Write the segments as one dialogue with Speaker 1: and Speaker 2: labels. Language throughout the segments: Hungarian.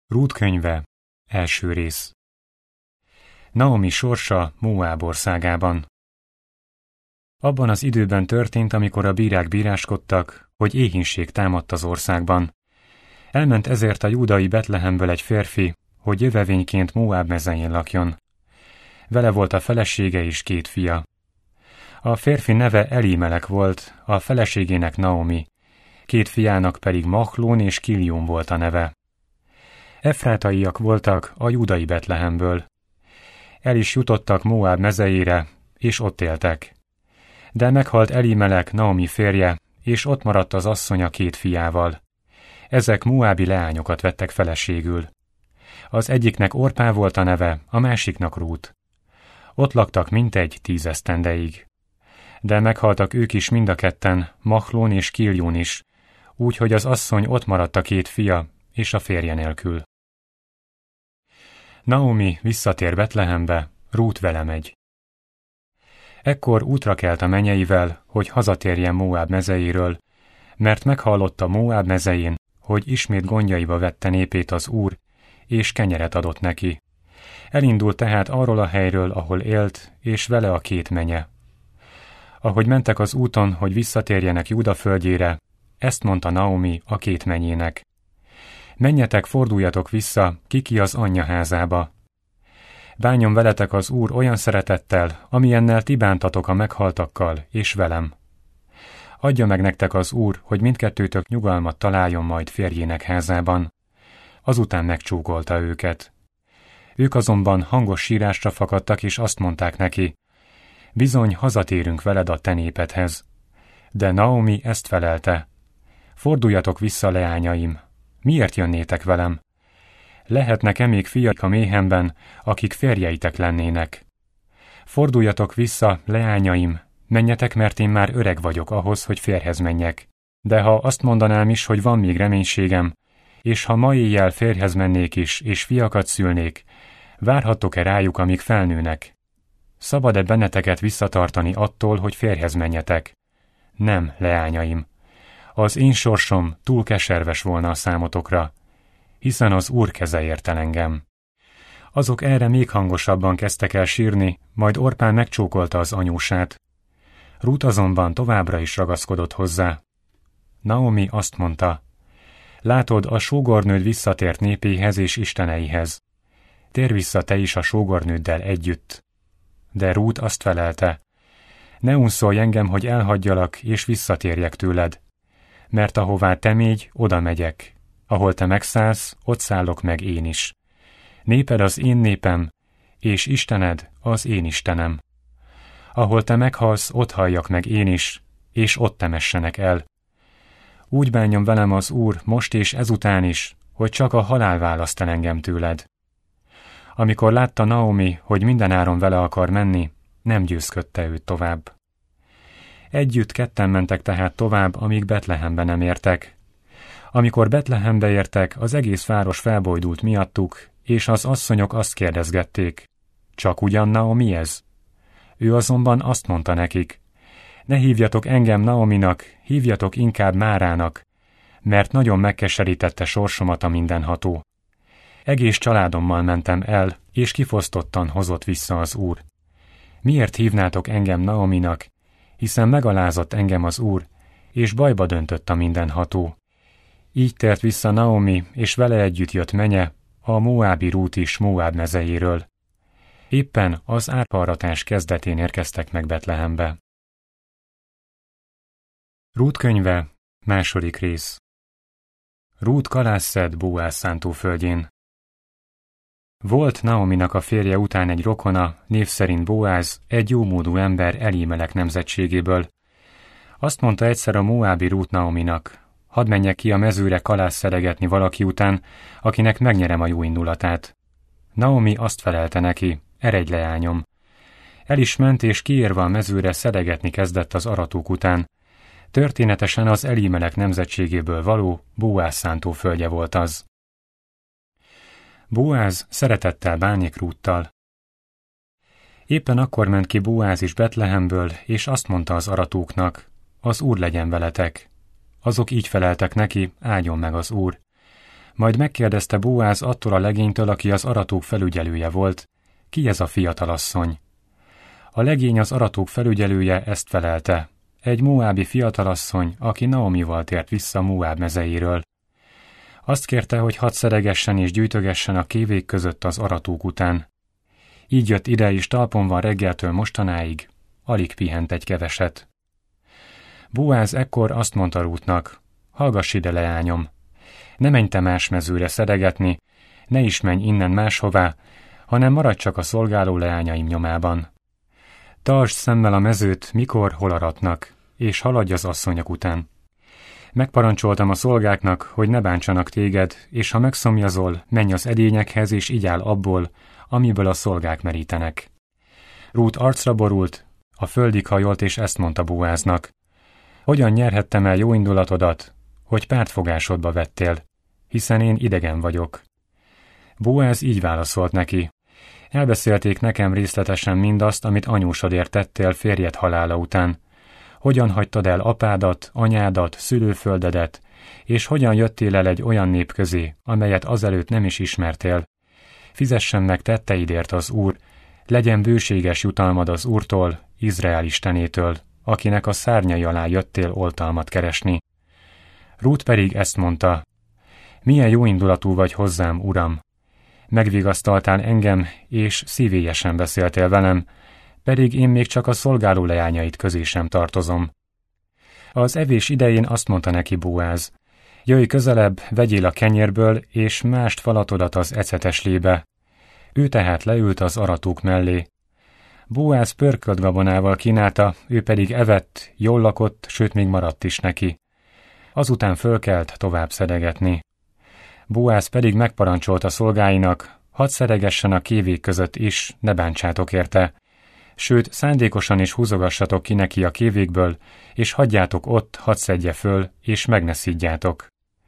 Speaker 1: Rút könyve, első rész. Naomi sorsa Moáb országában. Abban az időben történt, amikor a bírák bíráskodtak, hogy éhínség támadt az országban. Elment ezért a júdai Betlehemből egy férfi, hogy jövevényként Moáb mezején lakjon. Vele volt a felesége és 2 fia. A férfi neve Elimelek volt, a feleségének Naomi, 2 fiának pedig Machlón és Kilión volt a neve. Efrátaiak voltak a júdai Betlehemből. El is jutottak Moáb mezejére, és ott éltek. De meghalt Elimelek, Naomi férje, és ott maradt az asszonya 2 fiával. Ezek moábi leányokat vettek feleségül. Az egyiknek Orpá volt a neve, a másiknak Rút. Ott laktak mintegy 10 esztendeig. De meghaltak ők is mind a ketten, Machlón és Kilión is, úgyhogy az asszony ott maradt a 2 fia és a férje nélkül. Naomi visszatér Betlehembe, Rút vele megy. Ekkor útra kelt a menyeivel, hogy hazatérjen Moáb mezejéről, mert meghallotta Moáb mezején, hogy ismét gondjaiba vette népét az Úr, és kenyeret adott neki. Elindult tehát arról a helyről, ahol élt, és vele a 2 menye. Ahogy mentek az úton, hogy visszatérjenek Júda földjére, ezt mondta Naomi a 2 menyének. Menjetek, forduljatok vissza, ki az anyja házába. Bánjon veletek az Úr olyan szeretettel, amilyennel ti bántatok a meghaltakkal, és velem. Adja meg nektek az Úr, hogy mindkettőtök nyugalmat találjon majd férjének házában. Azután megcsókolta őket. Ők azonban hangos sírásra fakadtak, és azt mondták neki, bizony hazatérünk veled a te népedhez. De Naomi ezt felelte, forduljatok vissza, leányaim, miért jönnétek velem? Lehetnek-e még fiak a méhemben, akik férjeitek lennének? Forduljatok vissza, leányaim, menjetek, mert én már öreg vagyok ahhoz, hogy férjhez menjek. De ha azt mondanám is, hogy van még reménységem, és ha ma éjjel férjhez mennék is, és fiakat szülnék, várhattok-e rájuk, amíg felnőnek? Szabad-e benneteket visszatartani attól, hogy férjhez menjetek? Nem, leányaim. Az én sorsom túl keserves volna a számotokra, hiszen az Úr keze ért el engem. Azok erre még hangosabban kezdtek el sírni, majd Orpán megcsókolta az anyósát. Rút azonban továbbra is ragaszkodott hozzá. Naomi azt mondta, látod, a sógornőd visszatért népéhez és isteneihez. Térj vissza te is a sógornőddel együtt. De Rút azt felelte, ne unszolj engem, hogy elhagyjalak és visszatérjek tőled, mert ahová te mégy, oda megyek. Ahol te megszállsz, ott szállok meg én is. Néped az én népem, és Istened az én Istenem. Ahol te meghalsz, ott halljak meg én is, és ott temessenek el. Úgy bánjon velem az Úr most és ezután is, hogy csak a halál választ el engem tőled. Amikor látta Naomi, hogy mindenáron vele akar menni, nem győzködte őt tovább. Együtt 2 mentek tehát tovább, amíg Betlehembe nem értek. Amikor Betlehembe értek, az egész város felbojdult miattuk, és az asszonyok azt kérdezgették, csak ugyan Naomi ez? Ő azonban azt mondta nekik, ne hívjatok engem Naominak, hívjatok inkább Márának, mert nagyon megkeserítette sorsomat a mindenható. Egész családommal mentem el, és kifosztottan hozott vissza az Úr. Miért hívnátok engem Naominak, hiszen megalázott engem az Úr, és bajba döntött a mindenható. Így tért vissza Naomi, és vele együtt jött menye, a moábi Rút is Moáb mezejéről. Éppen az árparatás kezdetén érkeztek meg Betlehembe. Rút könyve, második rész. Rút kalásszed Boáz szántóföldjén. Volt Naominak a férje után egy rokona, név szerint Boáz, egy jómódú ember Elimelek nemzetségéből. Azt mondta egyszer a moábi Rút Naominak, hadd menjek ki a mezőre kalász szedegetni valaki után, akinek megnyerem a jó indulatát. Naomi azt felelte neki, eredj leányom. El is ment, és kiérve a mezőre szedegetni kezdett az aratók után. Történetesen az Elimelek nemzetségéből való Boáz szántóföldje volt az. Boáz szeretettel bánik Rúttal. Éppen akkor ment ki Boáz is Betlehemből, és azt mondta az aratóknak, az Úr legyen veletek. Azok így feleltek neki, áldjon meg az Úr. Majd megkérdezte Boáz attól a legénytől, aki az aratók felügyelője volt, ki ez a fiatalasszony. A legény, az aratók felügyelője ezt felelte: egy moábi fiatalasszony, aki Naomival tért vissza Moáb mezeiről. Azt kérte, hogy hadd szeregessen és gyűjtögessen a kévék között az aratók után. Így jött ide, és talpon van reggeltől mostanáig, alig pihent egy keveset. Boáz ekkor azt mondta Rútnak: hallgass ide, leányom, ne menj te más mezőre szeregetni, ne is menj innen máshová, hanem maradj csak a szolgáló leányaim nyomában. Tartsd szemmel a mezőt, mikor, hol aratnak, és haladj az asszonyok után. Megparancsoltam a szolgáknak, hogy ne bántsanak téged, és ha megszomjazol, menj az edényekhez, és igyál abból, amiből a szolgák merítenek. Rút arcra borult, a földig hajolt, és ezt mondta Boáznak: hogyan nyerhettem el jó indulatodat, hogy pártfogásodba vettél, hiszen én idegen vagyok. Boáz így válaszolt neki: elbeszélték nekem részletesen mindazt, amit anyósodért tettél férjed halála után. Hogyan hagytad el apádat, anyádat, szülőföldedet, és hogyan jöttél el egy olyan nép közé, amelyet azelőtt nem is ismertél. Fizessen meg tetteidért az Úr, legyen bőséges jutalmad az Úrtól, Izrael istenétől, akinek a szárnyai alá jöttél oltalmat keresni. Rút pedig ezt mondta: milyen jóindulatú vagy hozzám, uram! Megvigasztaltál engem, és szívélyesen beszéltél velem, pedig én még csak a szolgáló leányait közé sem tartozom. Az evés idején azt mondta neki Boáz: jöjj közelebb, vegyél a kenyérből, és mást falatodat az eceteslébe. Ő tehát leült az aratók mellé. Boáz pörkölt gabonával kínálta, ő pedig evett, jól lakott, sőt még maradt is neki. Azután fölkelt tovább szedegetni. Boáz pedig megparancsolta szolgáinak: hadd szeregessen a kévék között is, ne bántsátok érte. Sőt, szándékosan is húzogassatok ki neki a kévékből, és hagyjátok ott, hadd szedje föl, és meg ne szidjátok.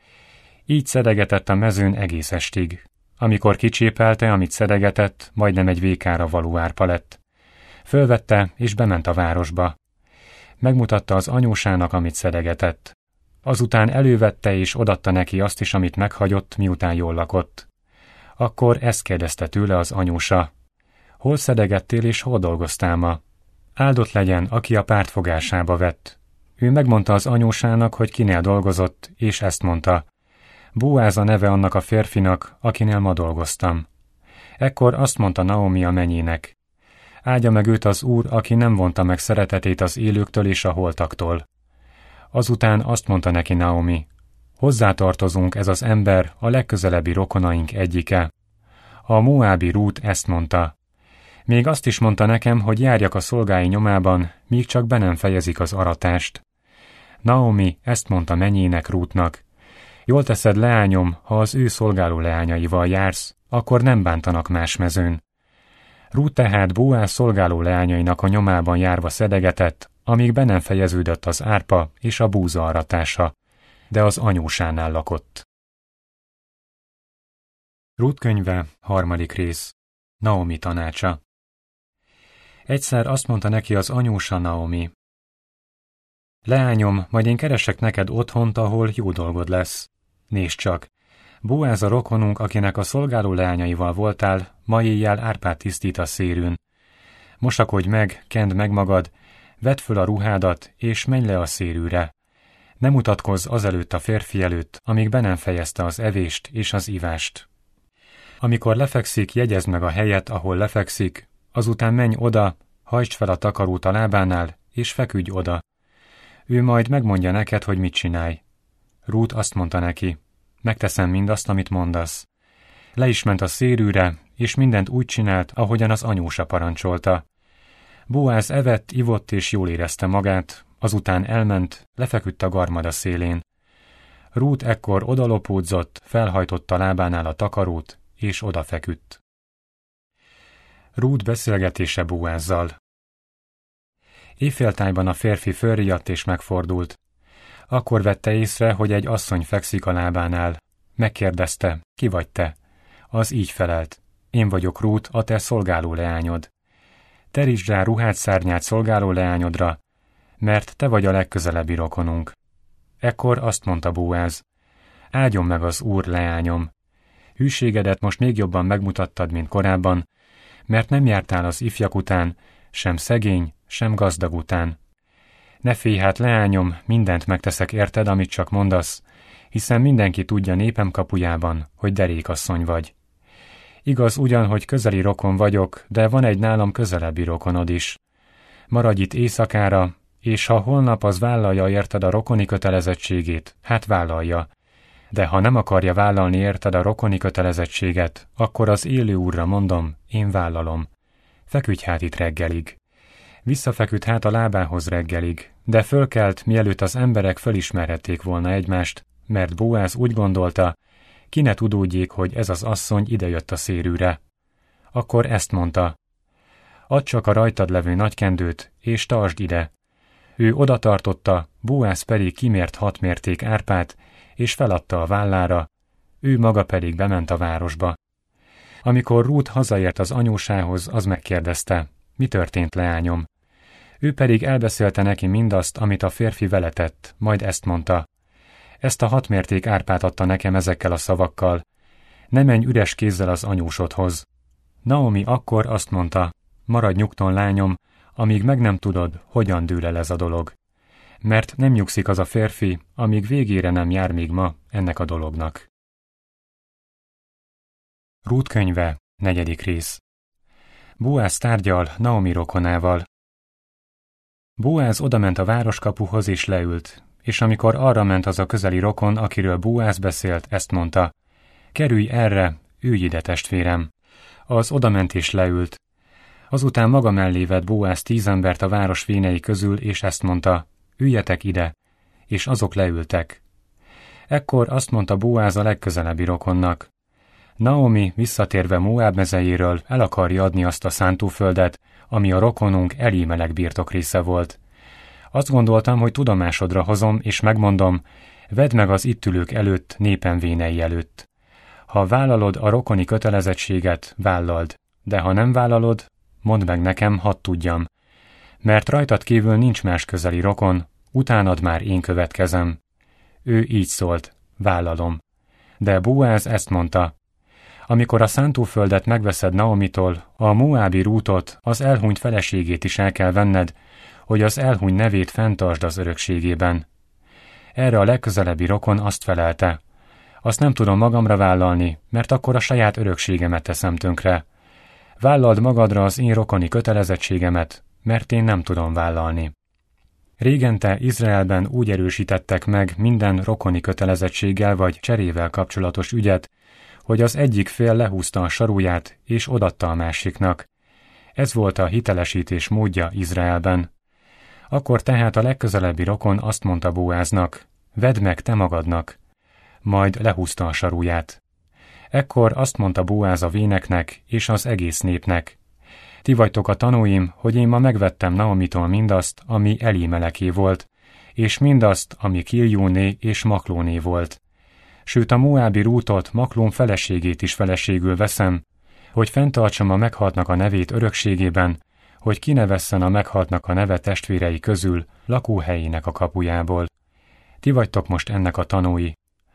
Speaker 1: Így szedegetett a mezőn egész estig. Amikor kicsépelte, amit szedegetett, majdnem egy vékára való árpa lett. Fölvette, és bement a városba. Megmutatta az anyósának, amit szedegetett. Azután elővette, és odatta neki azt is, amit meghagyott, miután jól lakott. Akkor ezt kérdezte tőle az anyósa: hol szedegettél, és hol dolgoztál ma? Áldott legyen, aki a pártfogásába vett. Ő megmondta az anyósának, hogy kinél dolgozott, és ezt mondta: Boáz a neve annak a férfinak, akinél ma dolgoztam. Ekkor azt mondta Naomi a menyének: áldja meg őt az Úr, aki nem vonta meg szeretetét az élőktől és a holtaktól. Azután azt mondta neki Naomi: hozzátartozunk, ez az ember a legközelebbi rokonaink egyike. A moábi Rút ezt mondta: még azt is mondta nekem, hogy járjak a szolgái nyomában, míg csak be nem fejezik az aratást. Naomi ezt mondta menyének, Rútnak: jól teszed, leányom, ha az ő szolgáló leányaival jársz, akkor nem bántanak más mezőn. Rút tehát Boáz szolgáló leányainak a nyomában járva szedegetett, amíg be nem fejeződött az árpa és a búza aratása, de az anyósánál lakott. Rút könyve, 3. rész. Naomi tanácsa. Egyszer azt mondta neki az anyósa Naomi: leányom, majd én keresek neked otthont, ahol jó dolgod lesz. Nézd csak, Boáz a rokonunk, akinek a szolgáló leányaival voltál, ma éjjel árpát tisztít a szérűn. Mosakodj meg, kend meg magad, vedd föl a ruhádat, és menj le a szérűre. Ne mutatkozz azelőtt a férfi előtt, amíg be nem fejezte az evést és az ivást. Amikor lefekszik, jegyezd meg a helyet, ahol lefekszik, azután menj oda, hajtsd fel a takarót a lábánál, és feküdj oda. Ő majd megmondja neked, hogy mit csinálj. Rút azt mondta neki: megteszem mindazt, amit mondasz. Le is ment a szérűre, és mindent úgy csinált, ahogyan az anyósa parancsolta. Boáz evett, ivott és jól érezte magát, azután elment, lefeküdt a garmada szélén. Rút ekkor odalopódzott, felhajtotta lábánál a takarót, és odafeküdt. Rút beszélgetése Boázzal. Éjféltájban a férfi fölriadt és megfordult. Akkor vette észre, hogy egy asszony fekszik a lábánál. Megkérdezte: ki vagy te? Az így felelt: én vagyok Rút, a te szolgáló leányod. Terítsd rá ruhád szárnyát szolgáló leányodra, mert te vagy a legközelebbi rokonunk. Ekkor azt mondta Boáz: Áldjon meg az Úr, leányom. Hűségedet most még jobban megmutattad, mint korábban, mert nem jártál az ifjak után, sem szegény, sem gazdag után. Ne félj hát, leányom, mindent megteszek érted, amit csak mondasz, hiszen mindenki tudja népem kapujában, hogy derékasszony vagy. Igaz ugyan, hogy közeli rokon vagyok, de van egy nálam közelebbi rokonod is. Maradj itt éjszakára, és ha holnap az vállalja érted a rokoni kötelezettségét, hát vállalja. De ha nem akarja vállalni érted a rokoni kötelezettséget, akkor az élő Úrra mondom, én vállalom. Feküdj hát itt reggelig. Visszafeküdt hát a lábához reggelig, de fölkelt, mielőtt az emberek fölismerhették volna egymást, mert Boáz úgy gondolta, ki ne tudódjék, hogy ez az asszony idejött a szérűre. Akkor ezt mondta: add csak a rajtad levő nagykendőt, és tartsd ide. Ő odatartotta, Boáz pedig kimért 6 mérték árpát, és feladta a vállára, ő maga pedig bement a városba. Amikor Rút hazaért az anyósához, az megkérdezte: mi történt, leányom? Ő pedig elbeszélte neki mindazt, amit a férfi vele tett, majd ezt mondta: ezt a 6 mérték árpát adta nekem ezekkel a szavakkal: ne menj üres kézzel az anyósodhoz. Naomi akkor azt mondta: maradj nyugton, lányom, amíg meg nem tudod, hogyan dől el ez a dolog. Mert nem nyugszik az a férfi, amíg végére nem jár még ma ennek a dolognak. Rút könyve, 4. rész. Boáz tárgyal Naomi rokonával. Boáz odament a városkapuhoz és leült, és amikor arra ment az a közeli rokon, akiről Boáz beszélt, ezt mondta: kerülj erre, ülj ide, testvérem. Az odament és leült. Azután maga mellé vett Boáz 10 embert a város vénei közül, és ezt mondta: üljetek ide, és azok leültek. Ekkor azt mondta Boáz a legközelebbi rokonnak: Naomi visszatérve Moáb mezejéről el akarja adni azt a szántóföldet, ami a rokonunk Elimelek birtokrésze volt. Azt gondoltam, hogy tudomásodra hozom, és megmondom, vedd meg az itt ülők előtt, népem vénei előtt. Ha vállalod a rokoni kötelezettséget, vállald, de ha nem vállalod, mondd meg nekem, hadd tudjam. Mert rajtad kívül nincs más közeli rokon, utánad már én következem. Ő így szólt: vállalom. De Boáz ezt mondta: amikor a szántóföldet megveszed Naomitól, a moábi Rútot, az elhunyt feleségét is el kell venned, hogy az elhunyt nevét fenntartsd az örökségében. Erre a legközelebbi rokon azt felelte: azt nem tudom magamra vállalni, mert akkor a saját örökségemet teszem tönkre. Vállald magadra az én rokoni kötelezettségemet, mert én nem tudom vállalni. Régente Izraelben úgy erősítettek meg minden rokoni kötelezettséggel vagy cserével kapcsolatos ügyet, hogy az egyik fél lehúzta a saruját és odatta a másiknak. Ez volt a hitelesítés módja Izraelben. Akkor tehát a legközelebbi rokon azt mondta Boáznak: vedd meg te magadnak. Majd lehúzta a saruját. Ekkor azt mondta Boáz a véneknek és az egész népnek: ti vagytok a tanúim, hogy én ma megvettem Naomitól mindazt, ami Elimeleké volt, és mindazt, ami Kiljóné és Maklóné volt. Sőt, a moábi Rútot, Maklón feleségét is feleségül veszem, hogy fenntartsam a meghaltnak a nevét örökségében, hogy kinevesszen a meghaltnak a neve testvérei közül lakóhelyének a kapujából. Ti vagytok most ennek a tanúi.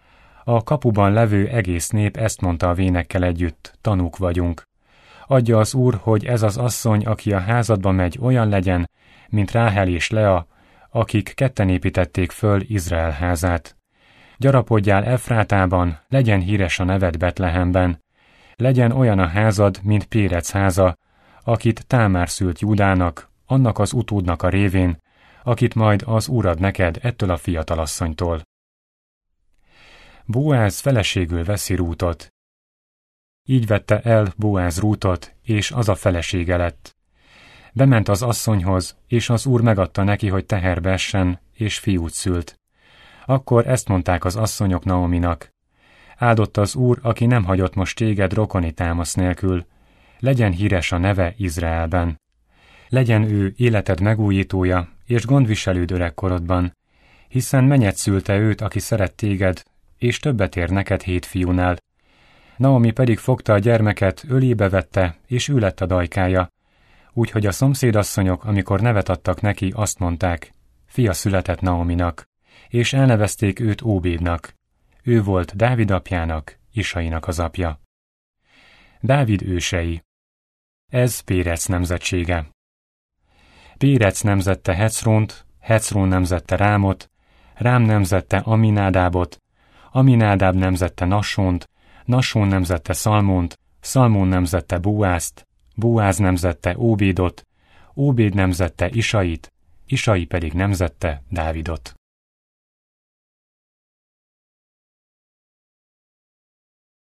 Speaker 1: A kapuban levő egész nép ezt mondta a vénekkel együtt: tanúk vagyunk. Adja az Úr, hogy ez az asszony, aki a házadba megy, olyan legyen, mint Ráhel és Lea, akik ketten építették föl Izrael házát. Gyarapodjál Efrátában, legyen híres a neved Betlehemben. Legyen olyan a házad, mint Pérec háza, akit Támár szült Júdának, annak az utódnak a révén, akit majd az Úr ad neked ettől a fiatalasszonytól. Boáz feleségül veszi Rútot. Így vette el Boáz Rútot, és az a felesége lett. Bement az asszonyhoz, és az Úr megadta neki, hogy teherbe essen, és fiút szült. Akkor ezt mondták az asszonyok Naominak: áldott az Úr, aki nem hagyott most téged rokoni támasz nélkül. Legyen híres a neve Izraelben. Legyen ő életed megújítója, és gondviselőd öregkorodban, hiszen menyed szülte őt, aki szeret téged, és többet ér neked 7 fiúnál. Naomi pedig fogta a gyermeket, ölébe vette, és ő lett a dajkája. Úgyhogy a szomszédasszonyok, amikor nevet adtak neki, azt mondták: fia született Naominak, és elnevezték őt Óbédnak. Ő volt Dávid apjának, Isainak az apja. Dávid ősei. Ez Pérec nemzetsége. Pérec nemzette Hecront, Hecron nemzette Rámot, Rám nemzette Aminádábot, Aminádáb nemzette Nassont, Nasson nemzette Szalmont, Szalmon nemzette Bóázt, Bóáz nemzette Óbédot, Óbéd nemzette Isait, Isai pedig nemzette Dávidot.